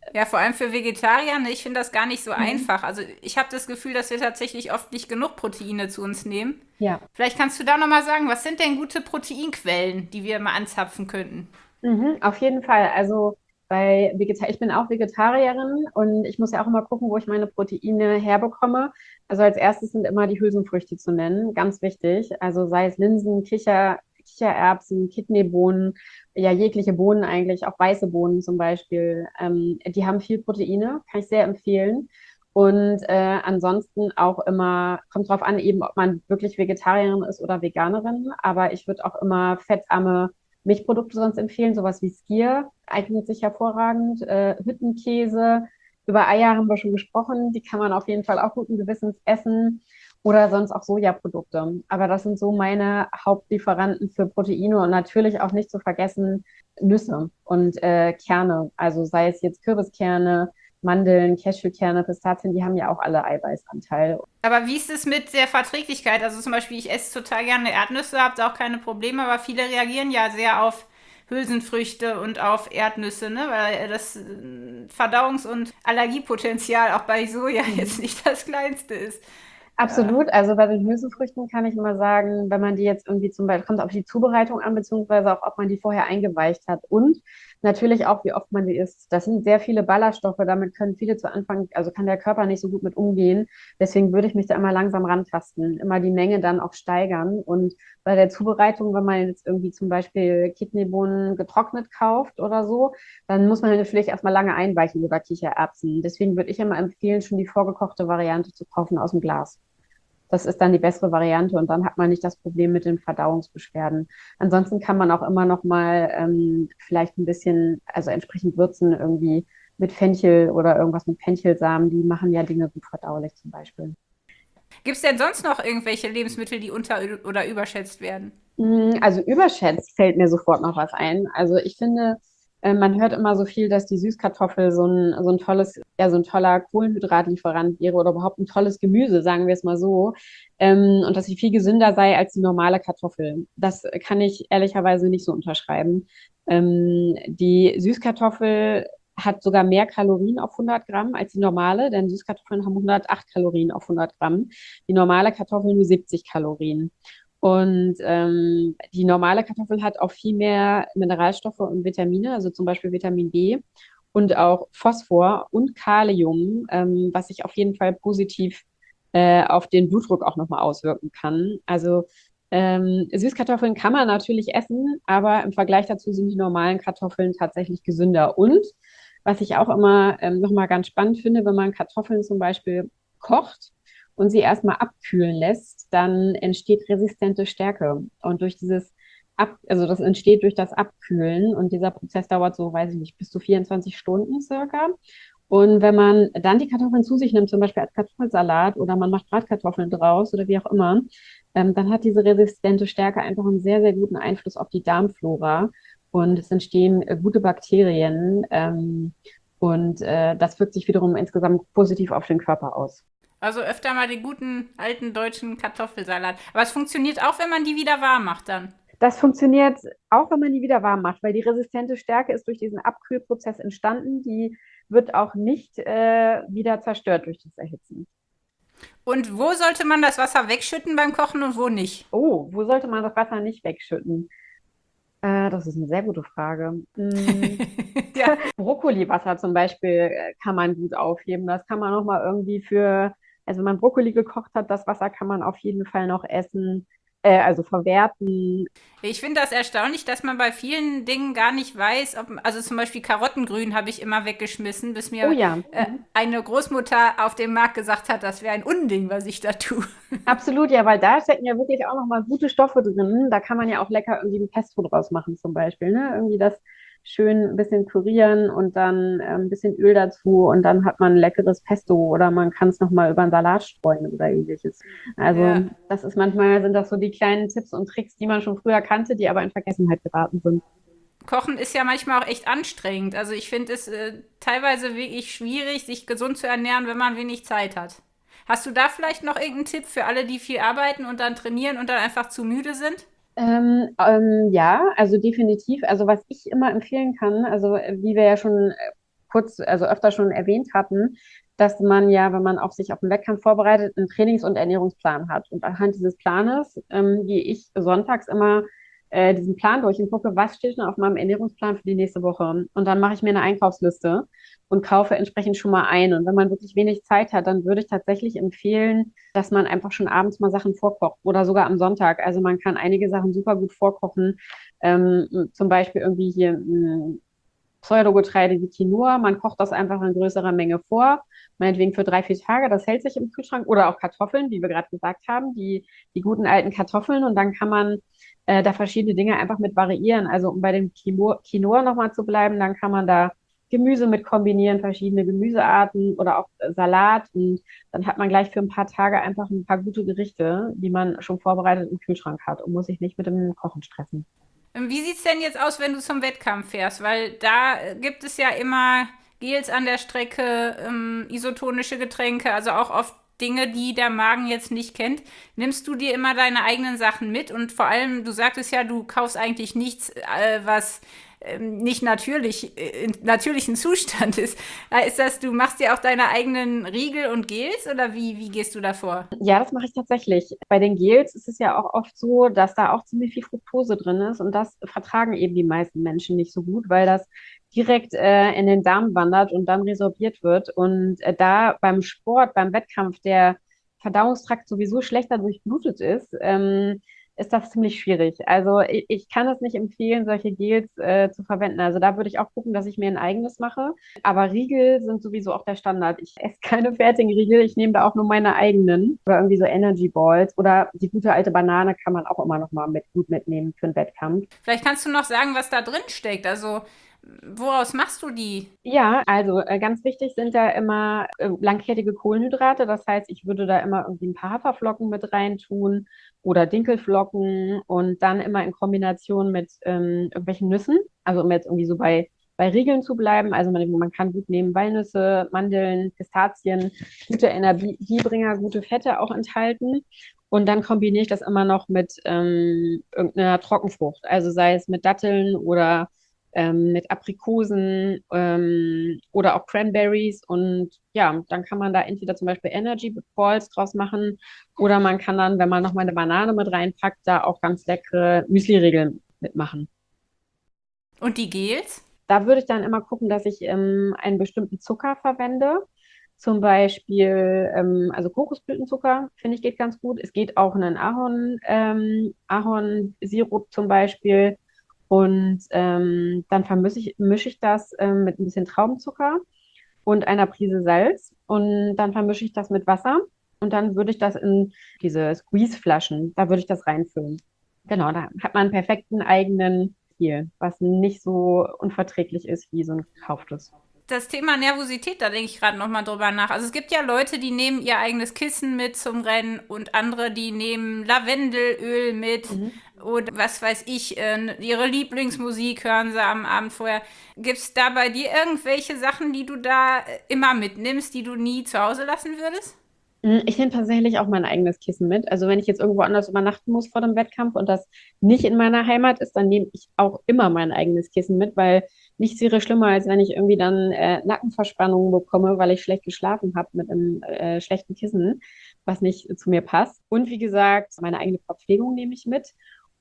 Ja, vor allem für Vegetarier, ne, ich finde das gar nicht so Mhm. einfach. Also ich habe das Gefühl, dass wir tatsächlich oft nicht genug Proteine zu uns nehmen. Ja. Vielleicht kannst du da nochmal sagen, was sind denn gute Proteinquellen, die wir mal anzapfen könnten? Mhm, auf jeden Fall. Also bei Vegeta ich bin auch Vegetarierin und ich muss ja auch immer gucken, wo ich meine Proteine herbekomme. Also als erstes sind immer die Hülsenfrüchte zu nennen, ganz wichtig. Also sei es Linsen, Kicher, Kichererbsen, Kidneybohnen, ja jegliche Bohnen eigentlich, auch weiße Bohnen zum Beispiel. Ähm, die haben viel Proteine, kann ich sehr empfehlen. Und äh, ansonsten auch immer, kommt drauf an, eben, ob man wirklich Vegetarierin ist oder Veganerin. Aber ich würde auch immer fettarme Milchprodukte sonst empfehlen, sowas wie Skyr eignet sich hervorragend. Äh, Hüttenkäse, über Eier haben wir schon gesprochen, die kann man auf jeden Fall auch guten Gewissens essen oder sonst auch Sojaprodukte. Aber das sind so meine Hauptlieferanten für Proteine und natürlich auch nicht zu vergessen Nüsse und äh, Kerne, also sei es jetzt Kürbiskerne, Mandeln, Cashewkerne, Pistazien, die haben ja auch alle Eiweißanteil. Aber wie ist es mit der Verträglichkeit? Also zum Beispiel, ich esse total gerne Erdnüsse, habe da auch keine Probleme, aber viele reagieren ja sehr auf Hülsenfrüchte und auf Erdnüsse, ne? Weil das äh, Verdauungs- und Allergiepotenzial auch bei Soja Mhm. jetzt nicht das kleinste ist. Ja. Absolut. Also bei den Hülsenfrüchten kann ich immer sagen, wenn man die jetzt irgendwie zum Beispiel, kommt auf die Zubereitung an, beziehungsweise auch, ob man die vorher eingeweicht hat und natürlich auch, wie oft man die isst. Das sind sehr viele Ballaststoffe, damit können viele zu Anfang, also kann der Körper nicht so gut mit umgehen. Deswegen würde ich mich da immer langsam rantasten, immer die Menge dann auch steigern. Und bei der Zubereitung, wenn man jetzt irgendwie zum Beispiel Kidneybohnen getrocknet kauft oder so, dann muss man natürlich erstmal lange einweichen oder Kichererbsen. Deswegen würde ich immer empfehlen, schon die vorgekochte Variante zu kaufen aus dem Glas. Das ist dann die bessere Variante und dann hat man nicht das Problem mit den Verdauungsbeschwerden. Ansonsten kann man auch immer noch mal ähm, vielleicht ein bisschen, also entsprechend würzen irgendwie mit Fenchel oder irgendwas mit Fenchelsamen. Die machen ja Dinge gut verdaulich zum Beispiel. Gibt es denn sonst noch irgendwelche Lebensmittel, die unter- oder überschätzt werden? Mm, Also überschätzt fällt mir sofort noch was ein. Also ich finde, äh, man hört immer so viel, dass die Süßkartoffel so ein, so ein tolles, ja, so ein toller Kohlenhydratlieferant wäre oder überhaupt ein tolles Gemüse, sagen wir es mal so. Ähm, und dass sie viel gesünder sei als die normale Kartoffel. Das kann ich ehrlicherweise nicht so unterschreiben. Ähm, die Süßkartoffel hat sogar mehr Kalorien auf hundert Gramm als die normale, denn Süßkartoffeln haben hundertacht Kalorien auf hundert Gramm. Die normale Kartoffel nur siebzig Kalorien. Und ähm, die normale Kartoffel hat auch viel mehr Mineralstoffe und Vitamine, also zum Beispiel Vitamin B und auch Phosphor und Kalium, ähm, was sich auf jeden Fall positiv äh, auf den Blutdruck auch nochmal auswirken kann. Also ähm, Süßkartoffeln kann man natürlich essen, aber im Vergleich dazu sind die normalen Kartoffeln tatsächlich gesünder. Und was ich auch immer ähm, nochmal ganz spannend finde, wenn man Kartoffeln zum Beispiel kocht, und sie erstmal abkühlen lässt, dann entsteht resistente Stärke. Und durch dieses Ab, also das entsteht durch das Abkühlen und dieser Prozess dauert so, weiß ich nicht, bis zu vierundzwanzig Stunden circa. Und wenn man dann die Kartoffeln zu sich nimmt, zum Beispiel als Kartoffelsalat oder man macht Bratkartoffeln draus oder wie auch immer, ähm, dann hat diese resistente Stärke einfach einen sehr, sehr guten Einfluss auf die Darmflora und es entstehen äh, gute Bakterien ähm, und äh, das wirkt sich wiederum insgesamt positiv auf den Körper aus. Also öfter mal den guten alten deutschen Kartoffelsalat. Aber es funktioniert auch, wenn man die wieder warm macht dann. Das funktioniert auch, wenn man die wieder warm macht, weil die resistente Stärke ist durch diesen Abkühlprozess entstanden. Die wird auch nicht äh, wieder zerstört durch das Erhitzen. Und wo sollte man das Wasser wegschütten beim Kochen und wo nicht? Oh, wo sollte man das Wasser nicht wegschütten? Äh, das ist eine sehr gute Frage. Hm, Ja. Brokkoliwasser zum Beispiel äh, kann man gut aufheben. Das kann man noch mal irgendwie für, also wenn man Brokkoli gekocht hat, das Wasser kann man auf jeden Fall noch essen, äh, also verwerten. Ich finde das erstaunlich, dass man bei vielen Dingen gar nicht weiß, ob, also zum Beispiel Karottengrün habe ich immer weggeschmissen, bis Oh mir ja. äh, Mhm. eine Großmutter auf dem Markt gesagt hat, das wäre ein Unding, was ich da tue. Absolut, ja, weil da stecken ja wirklich auch nochmal gute Stoffe drin. Da kann man ja auch lecker irgendwie ein Pesto draus machen zum Beispiel, ne? Irgendwie das schön ein bisschen pürieren und dann äh, ein bisschen Öl dazu und dann hat man ein leckeres Pesto oder man kann es nochmal über einen Salat streuen oder ähnliches. Ja. Also das ist manchmal, sind das so die kleinen Tipps und Tricks, die man schon früher kannte, die aber in Vergessenheit geraten sind. Kochen ist ja manchmal auch echt anstrengend. Also ich finde es äh, teilweise wirklich schwierig, sich gesund zu ernähren, wenn man wenig Zeit hat. Hast du da vielleicht noch irgendeinen Tipp für alle, die viel arbeiten und dann trainieren und dann einfach zu müde sind? Ähm, ähm, ja, also definitiv. Also was ich immer empfehlen kann, also äh, wie wir ja schon kurz, also öfter schon erwähnt hatten, dass man ja, wenn man auf sich auf einen Wettkampf vorbereitet, einen Trainings- und Ernährungsplan hat. Und anhand dieses Planes ähm, gehe ich sonntags immer äh, diesen Plan durch und gucke, was steht denn auf meinem Ernährungsplan für die nächste Woche. Und dann mache ich mir eine Einkaufsliste und kaufe entsprechend schon mal ein. Und wenn man wirklich wenig Zeit hat, dann würde ich tatsächlich empfehlen, dass man einfach schon abends mal Sachen vorkocht oder sogar am Sonntag. Also man kann einige Sachen super gut vorkochen. Ähm, zum Beispiel irgendwie hier mh, Pseudogetreide wie Quinoa. Man kocht das einfach in größerer Menge vor, meinetwegen für drei, vier Tage. Das hält sich im Kühlschrank. Oder auch Kartoffeln, wie wir gerade gesagt haben, die, die guten alten Kartoffeln. Und dann kann man äh, da verschiedene Dinge einfach mit variieren. Also um bei dem Quinoa, Quinoa nochmal zu bleiben, dann kann man da Gemüse mit kombinieren, verschiedene Gemüsearten oder auch äh, Salat. Und dann hat man gleich für ein paar Tage einfach ein paar gute Gerichte, die man schon vorbereitet im Kühlschrank hat und muss sich nicht mit dem Kochen stressen. Wie sieht's denn jetzt aus, wenn du zum Wettkampf fährst? Weil da äh, gibt es ja immer Gels an der Strecke, ähm, isotonische Getränke, also auch oft Dinge, die der Magen jetzt nicht kennt. Nimmst du dir immer deine eigenen Sachen mit? Und vor allem, du sagtest ja, du kaufst eigentlich nichts, äh, was ähm, nicht natürlich, äh, in natürlichen Zustand ist. Ist das, du machst dir auch deine eigenen Riegel und Gels oder wie, wie gehst du da vor? Ja, das mache ich tatsächlich. Bei den Gels ist es ja auch oft so, dass da auch ziemlich viel Fructose drin ist und das vertragen eben die meisten Menschen nicht so gut, weil das direkt äh, in den Darm wandert und dann resorbiert wird. Und äh, da beim Sport, beim Wettkampf der Verdauungstrakt sowieso schlechter durchblutet ist, ähm, ist das ziemlich schwierig. Also ich, ich kann es nicht empfehlen, solche Gels äh, zu verwenden. Also da würde ich auch gucken, dass ich mir ein eigenes mache. Aber Riegel sind sowieso auch der Standard. Ich esse keine fertigen Riegel, ich nehme da auch nur meine eigenen. Oder irgendwie so Energy Balls. Oder die gute alte Banane kann man auch immer noch mal mit, gut mitnehmen für einen Wettkampf. Vielleicht kannst du noch sagen, was da drin steckt. Also, woraus machst du die? Ja, also äh, ganz wichtig sind da immer äh, langkettige Kohlenhydrate. Das heißt, ich würde da immer irgendwie ein paar Haferflocken mit reintun oder Dinkelflocken und dann immer in Kombination mit ähm, irgendwelchen Nüssen. Also um jetzt irgendwie so bei, bei Riegeln zu bleiben. Also man, man kann gut nehmen Walnüsse, Mandeln, Pistazien, gute Energiebringer, gute Fette auch enthalten. Und dann kombiniere ich das immer noch mit ähm, irgendeiner Trockenfrucht. Also sei es mit Datteln oder ähm, mit Aprikosen ähm, oder auch Cranberries. Und ja, dann kann man da entweder zum Beispiel Energy Balls draus machen oder man kann dann, wenn man nochmal eine Banane mit reinpackt, da auch ganz leckere Müsli-Riegel mitmachen. Und die Gels? Da würde ich dann immer gucken, dass ich ähm, einen bestimmten Zucker verwende. Zum Beispiel, ähm, also Kokosblütenzucker, finde ich, geht ganz gut. Es geht auch einen Ahorn, ähm, Ahornsirup zum Beispiel. Und ähm, dann vermische ich, mische ich das ähm, mit ein bisschen Traubenzucker und einer Prise Salz. Und dann vermische ich das mit Wasser. Und dann würde ich das in diese Squeeze-Flaschen, da würde ich das reinfüllen. Genau, da hat man einen perfekten eigenen Stil, was nicht so unverträglich ist wie so ein gekauftes. Das Thema Nervosität, da denke ich gerade noch mal drüber nach. Also es gibt ja Leute, die nehmen ihr eigenes Kissen mit zum Rennen und andere, die nehmen Lavendelöl mit Mhm. oder was weiß ich, äh, ihre Lieblingsmusik hören sie am Abend vorher. Gibt es da bei dir irgendwelche Sachen, die du da äh, immer mitnimmst, die du nie zu Hause lassen würdest? Mm, Ich nehme tatsächlich auch mein eigenes Kissen mit. Also wenn ich jetzt irgendwo anders übernachten muss vor dem Wettkampf und das nicht in meiner Heimat ist, dann nehme ich auch immer mein eigenes Kissen mit, weil nichts wäre schlimmer, als wenn ich irgendwie dann äh, Nackenverspannungen bekomme, weil ich schlecht geschlafen habe mit einem äh, schlechten Kissen, was nicht zu mir passt. Und wie gesagt, meine eigene Verpflegung nehme ich mit.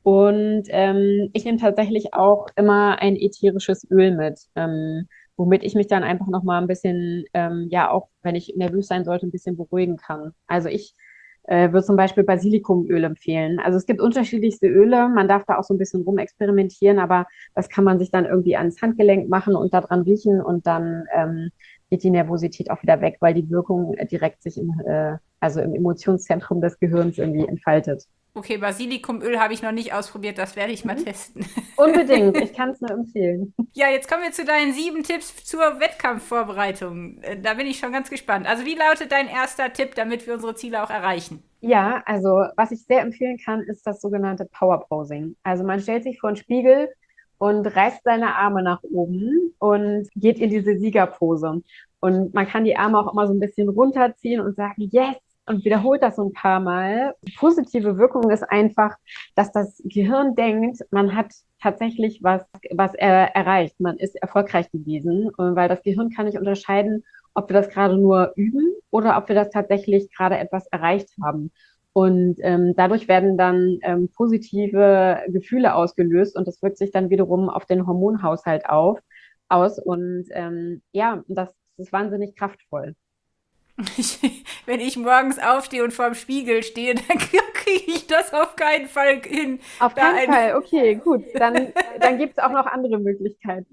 Und ähm, ich nehme tatsächlich auch immer ein ätherisches Öl mit. Ähm, womit ich mich dann einfach noch mal ein bisschen, ähm, ja, auch wenn ich nervös sein sollte, ein bisschen beruhigen kann. Also ich äh, würde zum Beispiel Basilikumöl empfehlen. Also es gibt unterschiedlichste Öle, man darf da auch so ein bisschen rumexperimentieren, aber das kann man sich dann irgendwie ans Handgelenk machen und daran riechen und dann ähm, geht die Nervosität auch wieder weg, weil die Wirkung äh, direkt sich im, äh, also im Emotionszentrum des Gehirns irgendwie entfaltet. Okay, Basilikumöl habe ich noch nicht ausprobiert, das werde ich mal Mhm. testen. Unbedingt, ich kann es nur empfehlen. Ja, jetzt kommen wir zu deinen sieben Tipps zur Wettkampfvorbereitung. Äh, Da bin ich schon ganz gespannt. Also wie lautet dein erster Tipp, damit wir unsere Ziele auch erreichen? Ja, also was ich sehr empfehlen kann, ist das sogenannte Power Posing. Also man stellt sich vor einen Spiegel und reißt seine Arme nach oben und geht in diese Siegerpose. Und man kann die Arme auch immer so ein bisschen runterziehen und sagen, yes! und wiederholt das so ein paar Mal. Die positive Wirkung ist einfach, dass das Gehirn denkt, man hat tatsächlich was, was er erreicht. Man ist erfolgreich gewesen, äh, weil das Gehirn kann nicht unterscheiden, ob wir das gerade nur üben oder ob wir das tatsächlich gerade etwas erreicht haben. Und ähm, dadurch werden dann ähm, positive Gefühle ausgelöst und das wirkt sich dann wiederum auf den Hormonhaushalt auf, aus. Und ähm, ja, das, das ist wahnsinnig kraftvoll. Ich, wenn ich morgens aufstehe und vorm Spiegel stehe, dann kriege ich das auf keinen Fall hin. Auf Da keinen ein, Fall, okay, gut. Dann, dann gibt es auch noch andere Möglichkeiten.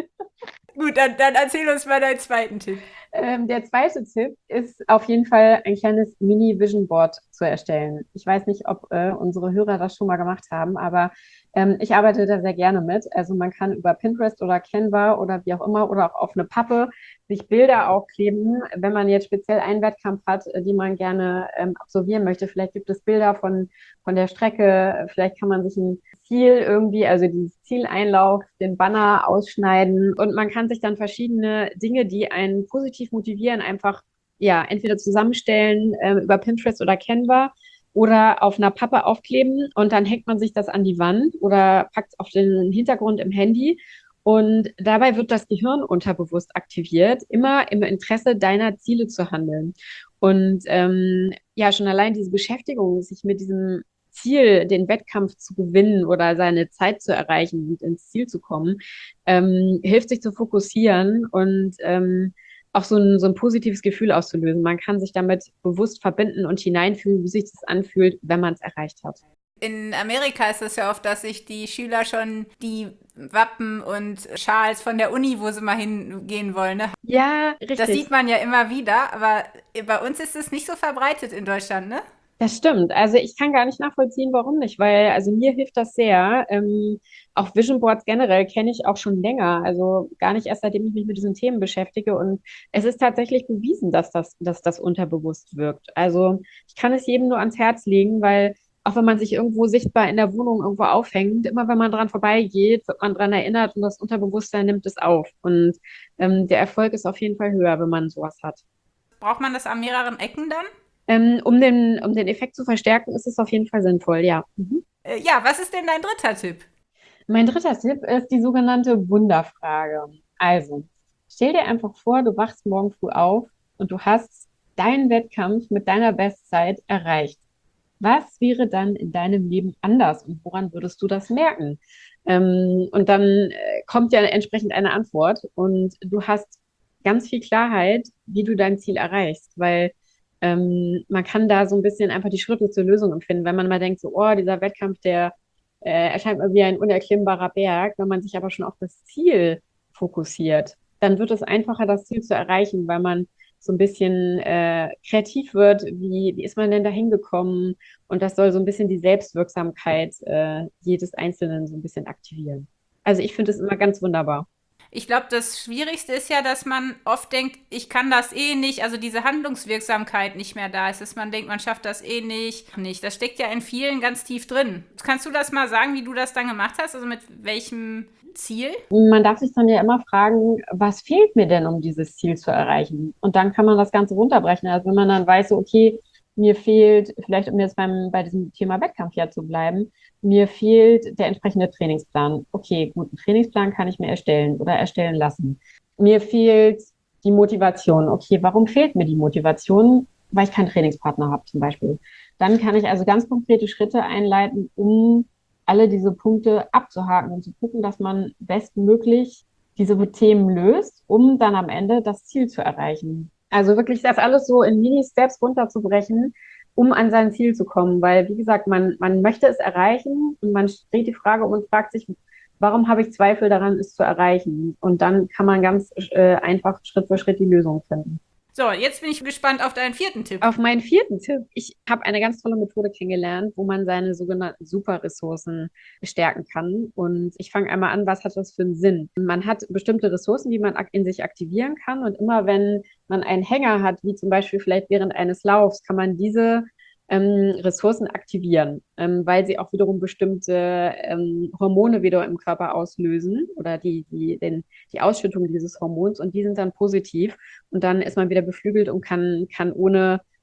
gut, dann, dann erzähl uns mal deinen zweiten Tipp. Ähm, der zweite Tipp ist auf jeden Fall ein kleines Mini-Vision Board zu erstellen. Ich weiß nicht, ob äh, unsere Hörer das schon mal gemacht haben, aber ähm, ich arbeite da sehr gerne mit. Also man kann über Pinterest oder Canva oder wie auch immer oder auch auf eine Pappe sich Bilder aufkleben, wenn man jetzt speziell einen Wettkampf hat, äh, die man gerne ähm, absolvieren möchte. Vielleicht gibt es Bilder von, von der Strecke, vielleicht kann man sich ein Ziel irgendwie, also dieses Zieleinlauf, den Banner ausschneiden und man kann sich dann verschiedene Dinge, die einen positiv motivieren, einfach ja entweder zusammenstellen äh, über Pinterest oder Canva oder auf einer Pappe aufkleben und dann hängt man sich das an die Wand oder packt es auf den Hintergrund im Handy und dabei wird das Gehirn unterbewusst aktiviert, immer im Interesse deiner Ziele zu handeln. Und ähm, ja, schon allein diese Beschäftigung, sich mit diesem Ziel, den Wettkampf zu gewinnen oder seine Zeit zu erreichen und ins Ziel zu kommen, ähm, hilft sich zu fokussieren und ähm, auch so ein, so ein positives Gefühl auszulösen. Man kann sich damit bewusst verbinden und hineinfühlen, wie sich das anfühlt, wenn man es erreicht hat. In Amerika ist es ja oft, dass sich die Schüler schon die Wappen und Schals von der Uni, wo sie mal hingehen wollen, ne? Ja, Das richtig. sieht man ja immer wieder, aber bei uns ist es nicht so verbreitet in Deutschland, ne? Das stimmt. Also ich kann gar nicht nachvollziehen, warum nicht, weil also mir hilft das sehr. Ähm, auch Vision Boards generell kenne ich auch schon länger, also gar nicht erst seitdem ich mich mit diesen Themen beschäftige. Und es ist tatsächlich bewiesen, dass das, dass das unterbewusst wirkt. Also ich kann es jedem nur ans Herz legen, weil auch wenn man sich irgendwo sichtbar in der Wohnung irgendwo aufhängt, immer wenn man dran vorbeigeht, wird man dran erinnert und das Unterbewusstsein nimmt es auf. Und ähm, der Erfolg ist auf jeden Fall höher, wenn man sowas hat. Braucht man das an mehreren Ecken dann? Ähm, um den, um den Effekt zu verstärken, ist es auf jeden Fall sinnvoll, ja. Mhm. Äh, ja, was ist denn dein dritter Tipp? Mein dritter Tipp ist die sogenannte Wunderfrage. Also, stell dir einfach vor, du wachst morgen früh auf und du hast deinen Wettkampf mit deiner Bestzeit erreicht. Was wäre dann in deinem Leben anders und woran würdest du das merken? Ähm, und dann äh, kommt ja entsprechend eine Antwort und du hast ganz viel Klarheit, wie du dein Ziel erreichst, weil ähm, man kann da so ein bisschen einfach die Schritte zur Lösung empfinden. Wenn man mal denkt, so, oh, dieser Wettkampf, der äh, erscheint mir wie ein unerklimmbarer Berg. Wenn man sich aber schon auf das Ziel fokussiert, dann wird es einfacher, das Ziel zu erreichen, weil man so ein bisschen äh, kreativ wird. Wie, wie ist man denn da hingekommen? Und das soll so ein bisschen die Selbstwirksamkeit äh, jedes Einzelnen so ein bisschen aktivieren. Also ich finde es immer ganz wunderbar. Ich glaube, das Schwierigste ist ja, dass man oft denkt, ich kann das eh nicht, also diese Handlungswirksamkeit nicht mehr da ist, dass man denkt, man schafft das eh nicht. nicht. Das steckt ja in vielen ganz tief drin. Kannst du das mal sagen, wie du das dann gemacht hast? Also mit welchem Ziel? Man darf sich dann ja immer fragen, was fehlt mir denn, um dieses Ziel zu erreichen? Und dann kann man das Ganze runterbrechen. Also wenn man dann weiß, so, okay, mir fehlt, vielleicht um jetzt beim, bei diesem Thema Wettkampf ja zu bleiben, mir fehlt der entsprechende Trainingsplan. Okay, gut, einen Trainingsplan kann ich mir erstellen oder erstellen lassen. Mir fehlt die Motivation. Okay, warum fehlt mir die Motivation? Weil ich keinen Trainingspartner habe zum Beispiel. Dann kann ich also ganz konkrete Schritte einleiten, um alle diese Punkte abzuhaken und zu gucken, dass man bestmöglich diese Themen löst, um dann am Ende das Ziel zu erreichen. Also wirklich das alles so in Mini-Steps runterzubrechen, um an sein Ziel zu kommen. Weil, wie gesagt, man, man möchte es erreichen und man dreht die Frage um und fragt sich, warum habe ich Zweifel daran, es zu erreichen? Und dann kann man ganz äh, einfach Schritt für Schritt die Lösung finden. So, jetzt bin ich gespannt auf deinen vierten Tipp. Auf meinen vierten Tipp. Ich habe eine ganz tolle Methode kennengelernt, wo man seine sogenannten Superressourcen stärken kann. Und ich fange einmal an, was hat das für einen Sinn? Man hat bestimmte Ressourcen, die man in sich aktivieren kann. Und immer wenn man einen Hänger hat, wie zum Beispiel vielleicht während eines Laufs, kann man diese ähm, Ressourcen aktivieren, ähm, weil sie auch wiederum bestimmte ähm, Hormone wieder im Körper auslösen oder die, die, den, die Ausschüttung dieses Hormons und die sind dann positiv und dann ist man wieder beflügelt und kann, kann ohne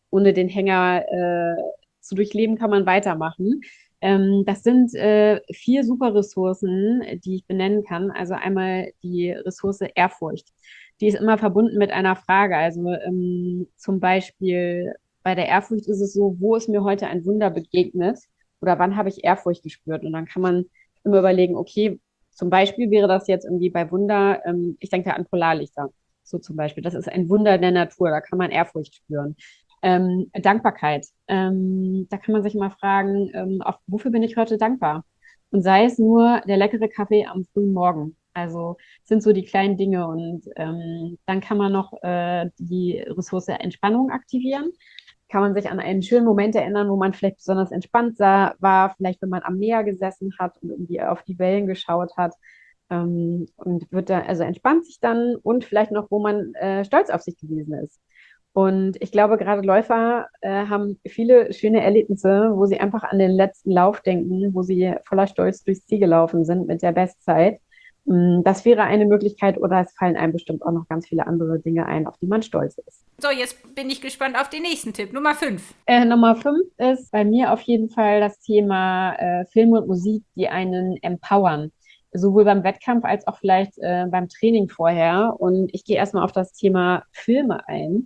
ohne den Hänger äh, zu durchleben, kann man weitermachen. Ähm, das sind äh, vier super Ressourcen, die ich benennen kann. Also einmal die Ressource Ehrfurcht. Die ist immer verbunden mit einer Frage. Also ähm, zum Beispiel bei der Ehrfurcht ist es so, wo ist mir heute ein Wunder begegnet? Oder wann habe ich Ehrfurcht gespürt? Und dann kann man immer überlegen, okay, zum Beispiel wäre das jetzt irgendwie bei Wunder, ähm, ich denke an Polarlichter, so zum Beispiel. Das ist ein Wunder der Natur, da kann man Ehrfurcht spüren. Ähm, Dankbarkeit. Ähm, da kann man sich mal fragen, ähm, auf, wofür bin ich heute dankbar? Und sei es nur der leckere Kaffee am frühen Morgen. Also sind so die kleinen Dinge. Und ähm, dann kann man noch äh, die Ressource Entspannung aktivieren. Kann man sich an einen schönen Moment erinnern, wo man vielleicht besonders entspannt sah, war, vielleicht wenn man am Meer gesessen hat und irgendwie auf die Wellen geschaut hat. Ähm, und wird da, also entspannt sich dann und vielleicht noch, wo man äh, stolz auf sich gewesen ist. Und ich glaube, gerade Läufer äh, haben viele schöne Erlebnisse, wo sie einfach an den letzten Lauf denken, wo sie voller Stolz durchs Ziel gelaufen sind mit der Bestzeit. Mm, Das wäre eine Möglichkeit, oder es fallen einem bestimmt auch noch ganz viele andere Dinge ein, auf die man stolz ist. So, jetzt bin ich gespannt auf den nächsten Tipp. Nummer fünf. Äh, Nummer fünf ist bei mir auf jeden Fall das Thema äh, Film und Musik, die einen empowern. Sowohl beim Wettkampf als auch vielleicht äh, beim Training vorher. Und ich gehe erstmal auf das Thema Filme ein.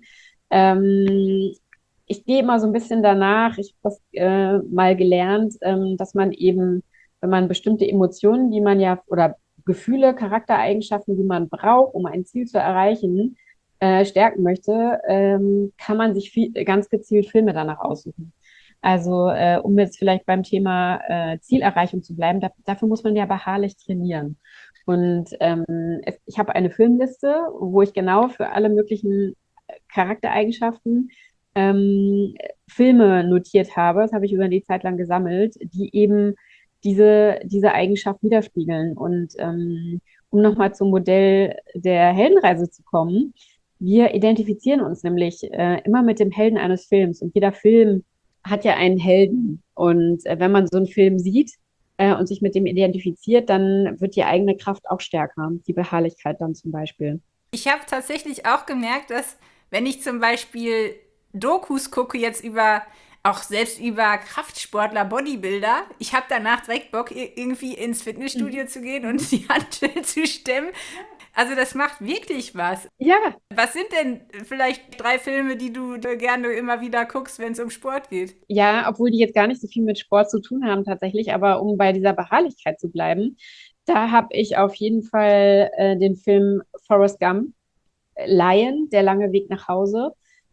Ähm, Ich gehe immer so ein bisschen danach, ich habe das äh, mal gelernt, ähm, dass man eben, wenn man bestimmte Emotionen, die man ja, oder Gefühle, Charaktereigenschaften, die man braucht, um ein Ziel zu erreichen, äh, stärken möchte, ähm, kann man sich viel, ganz gezielt Filme danach aussuchen. Also, äh, um jetzt vielleicht beim Thema äh, Zielerreichung zu bleiben, da, dafür muss man ja beharrlich trainieren. Und ähm, es, ich habe eine Filmliste, wo ich genau für alle möglichen Charaktereigenschaften ähm, Filme notiert habe, das habe ich über die Zeit lang gesammelt, die eben diese, diese Eigenschaft widerspiegeln. Und ähm, um nochmal zum Modell der Heldenreise zu kommen, wir identifizieren uns nämlich äh, immer mit dem Helden eines Films. Und jeder Film hat ja einen Helden. Und äh, wenn man so einen Film sieht äh, und sich mit dem identifiziert, dann wird die eigene Kraft auch stärker. Die Beharrlichkeit dann zum Beispiel. Ich habe tatsächlich auch gemerkt, dass wenn ich zum Beispiel Dokus gucke, jetzt über, auch selbst über Kraftsportler, Bodybuilder, ich habe danach direkt Bock, irgendwie ins Fitnessstudio zu gehen und die Hantel zu stemmen. Also das macht wirklich was. Ja, Was sind denn vielleicht drei Filme, die du gerne immer wieder guckst, wenn es um Sport geht? ja, obwohl die jetzt gar nicht so viel mit Sport zu tun haben tatsächlich, aber um bei dieser Beharrlichkeit zu bleiben, da habe ich auf jeden Fall äh, den Film Forrest Gump, äh, Lion, der lange Weg nach Hause.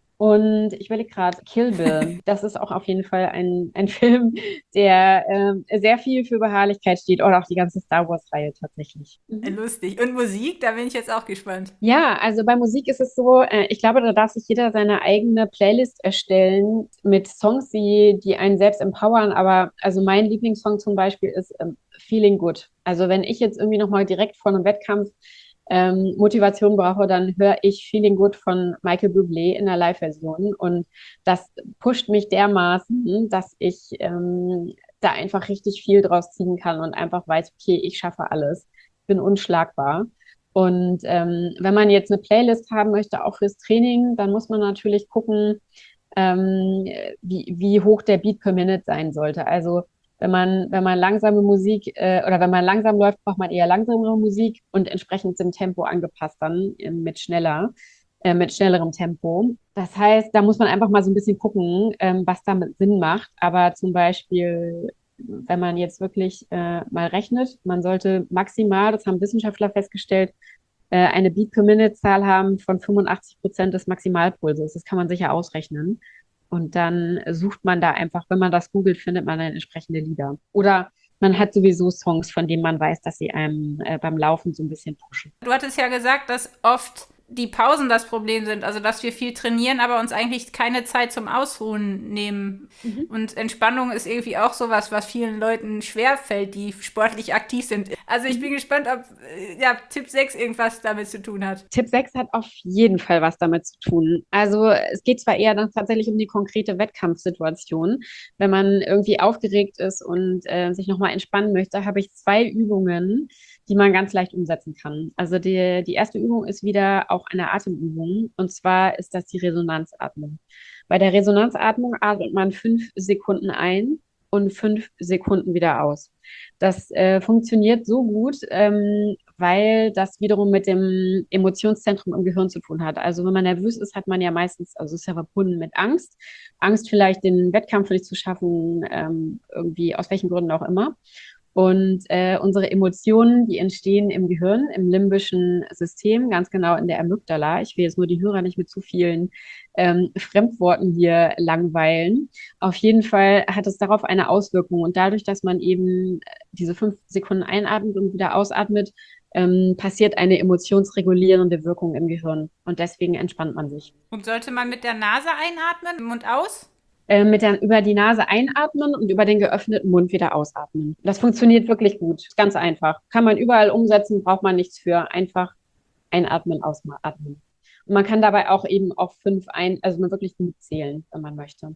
Und ich überlege gerade, Kill Bill, das ist auch auf jeden Fall ein, ein Film, der ähm, sehr viel für Beharrlichkeit steht, oder auch die ganze Star Wars-Reihe tatsächlich. Mhm. Lustig. Und Musik, da bin ich jetzt auch gespannt. Ja, also bei Musik ist es so, äh, ich glaube, da darf sich jeder seine eigene Playlist erstellen mit Songs, die, die einen selbst empowern. Aber also mein Lieblingssong zum Beispiel ist ähm, Feeling Good. Also wenn ich jetzt irgendwie nochmal direkt vor einem Wettkampf ähm, Motivation brauche, dann höre ich Feeling Good von Michael Bublé in der Live-Version. Und das pusht mich dermaßen, dass ich ähm, da einfach richtig viel draus ziehen kann und einfach weiß, okay, ich schaffe alles. Ich bin unschlagbar. Und ähm, wenn man jetzt eine Playlist haben möchte, auch fürs Training, dann muss man natürlich gucken, ähm, wie, wie hoch der Beat per Minute sein sollte. Also wenn man, wenn man langsame Musik äh, oder wenn man langsam läuft, braucht man eher langsamere Musik und entsprechend dem Tempo angepasst dann äh, mit schneller, äh, mit schnellerem Tempo. Das heißt, da muss man einfach mal so ein bisschen gucken, ähm, was damit Sinn macht. Aber zum Beispiel, wenn man jetzt wirklich äh, mal rechnet, man sollte maximal, das haben Wissenschaftler festgestellt, äh, eine Beat-per-Minute-Zahl haben von fünfundachtzig Prozent des Maximalpulses. Das kann man sicher ausrechnen. Und dann sucht man da einfach, wenn man das googelt, findet man dann entsprechende Lieder. Oder man hat sowieso Songs, von denen man weiß, dass sie einem äh, beim Laufen so ein bisschen pushen. Du hattest ja gesagt, dass oft die Pausen das Problem sind, also dass wir viel trainieren, aber uns eigentlich keine Zeit zum Ausruhen nehmen. Mhm. Und Entspannung ist irgendwie auch sowas, was vielen Leuten schwerfällt, die sportlich aktiv sind. Also ich bin gespannt, ob ja, Tipp sechs irgendwas damit zu tun hat. Tipp sechs hat auf jeden Fall was damit zu tun. Also es geht zwar eher dann tatsächlich um die konkrete Wettkampfsituation. Wenn man irgendwie aufgeregt ist und äh, sich nochmal entspannen möchte, habe ich zwei Übungen, die man ganz leicht umsetzen kann. Also die, die erste Übung ist wieder auch eine Atemübung. Und zwar ist das die Resonanzatmung. Bei der Resonanzatmung atmet man fünf Sekunden ein und fünf Sekunden wieder aus. Das äh, funktioniert so gut, ähm, weil das wiederum mit dem Emotionszentrum im Gehirn zu tun hat. Also wenn man nervös ist, hat man ja meistens, also ist ja verbunden mit Angst. Angst vielleicht, den Wettkampf nicht zu schaffen, ähm, irgendwie aus welchen Gründen auch immer. Und äh, unsere Emotionen, die entstehen im Gehirn, im limbischen System, ganz genau in der Amygdala. Ich will jetzt nur die Hörer nicht mit zu vielen ähm, Fremdworten hier langweilen. Auf jeden Fall hat es darauf eine Auswirkung. Und dadurch, dass man eben diese fünf Sekunden einatmet und wieder ausatmet, ähm, passiert eine emotionsregulierende Wirkung im Gehirn. Und deswegen entspannt man sich. Und sollte man mit der Nase einatmen, Mund aus? Äh, mit der, über die Nase einatmen und über den geöffneten Mund wieder ausatmen. Das funktioniert wirklich gut. Ganz einfach. Kann man überall umsetzen, braucht man nichts für. Einfach einatmen, ausatmen. Und man kann dabei auch eben auf fünf ein, also man wirklich gut zählen, wenn man möchte.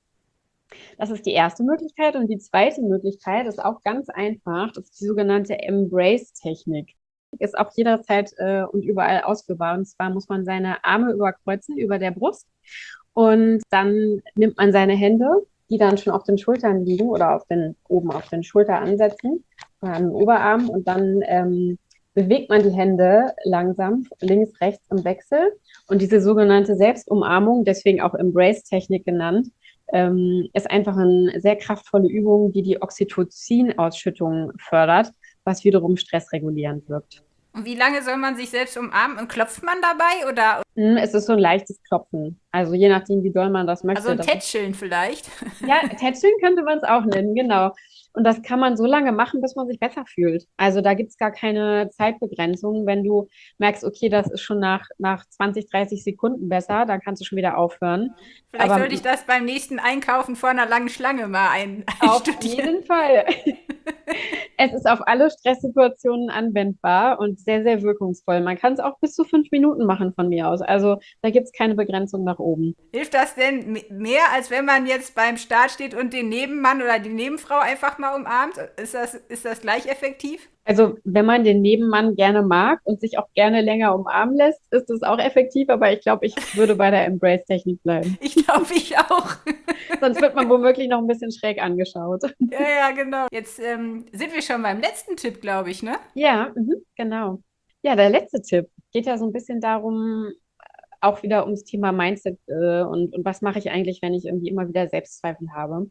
Das ist die erste Möglichkeit. Und die zweite Möglichkeit ist auch ganz einfach. Das ist die sogenannte Embrace-Technik. Ist auch jederzeit äh, und überall ausführbar. Und zwar muss man seine Arme überkreuzen über der Brust. Und dann nimmt man seine Hände, die dann schon auf den Schultern liegen oder auf den, oben auf den Schulteransätzen oder an den Oberarm. Und dann ähm, bewegt man die Hände langsam links, rechts im Wechsel. Und diese sogenannte Selbstumarmung, deswegen auch Embrace-Technik genannt, ähm, ist einfach eine sehr kraftvolle Übung, die die Oxytocin-Ausschüttung fördert, was wiederum stressregulierend wirkt. Und wie lange soll man sich selbst umarmen? Und klopft man dabei oder? Es ist so ein leichtes Klopfen. Also je nachdem, wie doll man das möchte. Also ein Das Tätscheln vielleicht. Ja, Tätscheln könnte man es auch nennen, genau. Und das kann man so lange machen, bis man sich besser fühlt. Also da gibt es gar keine Zeitbegrenzung. Wenn du merkst, okay, das ist schon nach, nach zwanzig, dreißig Sekunden besser, dann kannst du schon wieder aufhören. Vielleicht Aber sollte ich das beim nächsten Einkaufen vor einer langen Schlange mal ein auf einstudieren. jeden Fall. Es ist auf alle Stresssituationen anwendbar und sehr, sehr wirkungsvoll. Man kann es auch bis zu fünf Minuten machen von mir aus. Also da gibt es keine Begrenzung nach oben. Hilft das denn me- mehr, als wenn man jetzt beim Start steht und den Nebenmann oder die Nebenfrau einfach mal umarmt? Ist das, ist das gleich effektiv? Also wenn man den Nebenmann gerne mag und sich auch gerne länger umarmen lässt, ist das auch effektiv. Aber ich glaube, ich würde bei der Embrace-Technik bleiben. Ich glaube, ich auch. Sonst wird man womöglich noch ein bisschen schräg angeschaut. Ja, ja, genau. Jetzt ähm, sind wir schon beim letzten Tipp, glaube ich, ne? Ja, mhm, genau. Ja, der letzte Tipp geht ja so ein bisschen darum, auch wieder ums Thema Mindset äh, und, und was mache ich eigentlich, wenn ich irgendwie immer wieder Selbstzweifel habe.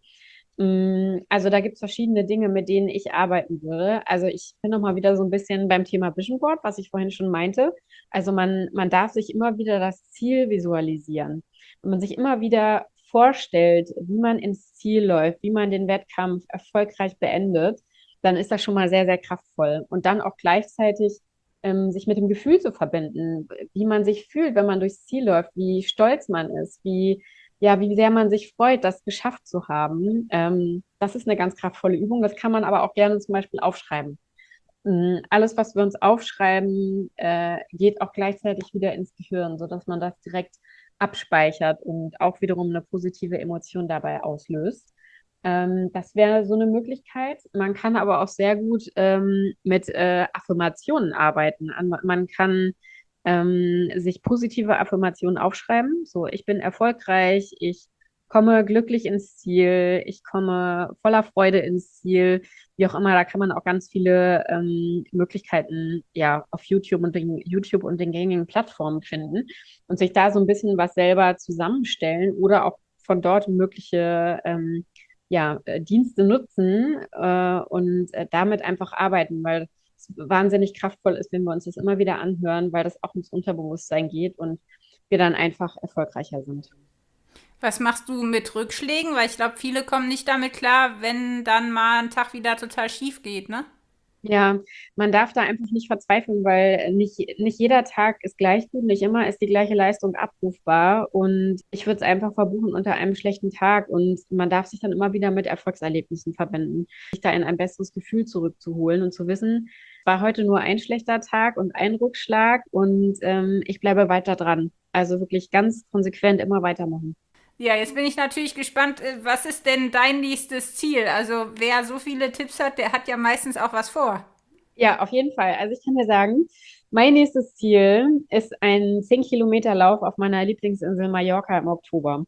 Mm, Also da gibt es verschiedene Dinge, mit denen ich arbeiten würde. Also ich bin nochmal wieder so ein bisschen beim Thema Vision Board, was ich vorhin schon meinte. Also man, man darf sich immer wieder das Ziel visualisieren. Wenn man sich immer wieder vorstellt, wie man ins Ziel läuft, wie man den Wettkampf erfolgreich beendet, dann ist das schon mal sehr, sehr kraftvoll. Und dann auch gleichzeitig ähm, sich mit dem Gefühl zu verbinden, wie man sich fühlt, wenn man durchs Ziel läuft, wie stolz man ist, wie, ja, wie sehr man sich freut, das geschafft zu haben. Ähm, das ist eine ganz kraftvolle Übung. Das kann man aber auch gerne zum Beispiel aufschreiben. Mm, Alles, was wir uns aufschreiben, äh, geht auch gleichzeitig wieder ins Gehirn, sodass man das direkt abspeichert und auch wiederum eine positive Emotion dabei auslöst. Ähm, das wäre so eine Möglichkeit. Man kann aber auch sehr gut ähm, mit äh, Affirmationen arbeiten. An, man kann ähm, sich positive Affirmationen aufschreiben. So, ich bin erfolgreich, ich komme glücklich ins Ziel, ich komme voller Freude ins Ziel, wie auch immer. Da kann man auch ganz viele ähm, Möglichkeiten ja auf YouTube und den YouTube und den gängigen Plattformen finden und sich da so ein bisschen was selber zusammenstellen oder auch von dort mögliche ähm, ja, äh, Dienste nutzen äh, und äh, damit einfach arbeiten, weil es wahnsinnig kraftvoll ist, wenn wir uns das immer wieder anhören, weil das auch ins Unterbewusstsein geht und wir dann einfach erfolgreicher sind. Was machst du mit Rückschlägen? Weil ich glaube, viele kommen nicht damit klar, wenn dann mal ein Tag wieder total schief geht, ne? Ja, man darf da einfach nicht verzweifeln, weil nicht, nicht jeder Tag ist gleich gut, nicht immer ist die gleiche Leistung abrufbar. Und ich würde es einfach verbuchen unter einem schlechten Tag. Und man darf sich dann immer wieder mit Erfolgserlebnissen verbinden, sich da in ein besseres Gefühl zurückzuholen und zu wissen, es war heute nur ein schlechter Tag und ein Rückschlag und ähm, ich bleibe weiter dran. Also wirklich ganz konsequent immer weitermachen. Ja, jetzt bin ich natürlich gespannt, äh, was ist denn dein nächstes Ziel? Also wer so viele Tipps hat, der hat ja meistens auch was vor. Ja, auf jeden Fall. Also ich kann dir sagen, mein nächstes Ziel ist ein zehn Kilometer Lauf auf meiner Lieblingsinsel Mallorca im Oktober.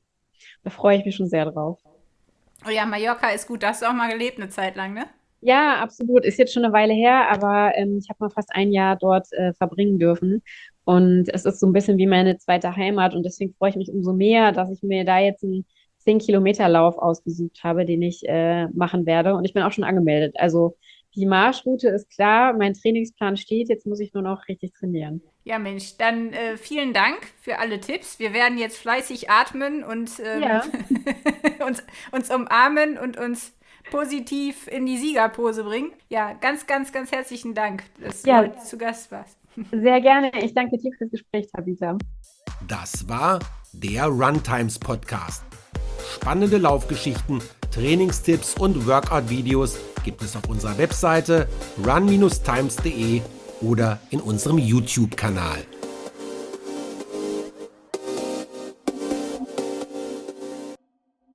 Da freue ich mich schon sehr drauf. Oh ja, Mallorca ist gut. Da hast du auch mal gelebt eine Zeit lang, ne? Ja, absolut. Ist jetzt schon eine Weile her, aber ähm, ich habe mal fast ein Jahr dort äh, verbringen dürfen. Und es ist so ein bisschen wie meine zweite Heimat. Und deswegen freue ich mich umso mehr, dass ich mir da jetzt einen zehn Kilometer Lauf ausgesucht habe, den ich äh, machen werde. Und ich bin auch schon angemeldet. Also die Marschroute ist klar, mein Trainingsplan steht. Jetzt muss ich nur noch richtig trainieren. Ja, Mensch, dann äh, vielen Dank für alle Tipps. Wir werden jetzt fleißig atmen und ähm, Ja, uns, uns umarmen und uns positiv in die Siegerpose bringen. Ja, ganz, ganz, ganz herzlichen Dank, dass du ja, heute zu Gast warst. sehr gerne. Ich danke dir fürs Gespräch, Tabitha. Das war der Runtimes Podcast. Spannende Laufgeschichten, Trainingstipps und Workout-Videos gibt es auf unserer Webseite run times punkt de oder in unserem YouTube-Kanal.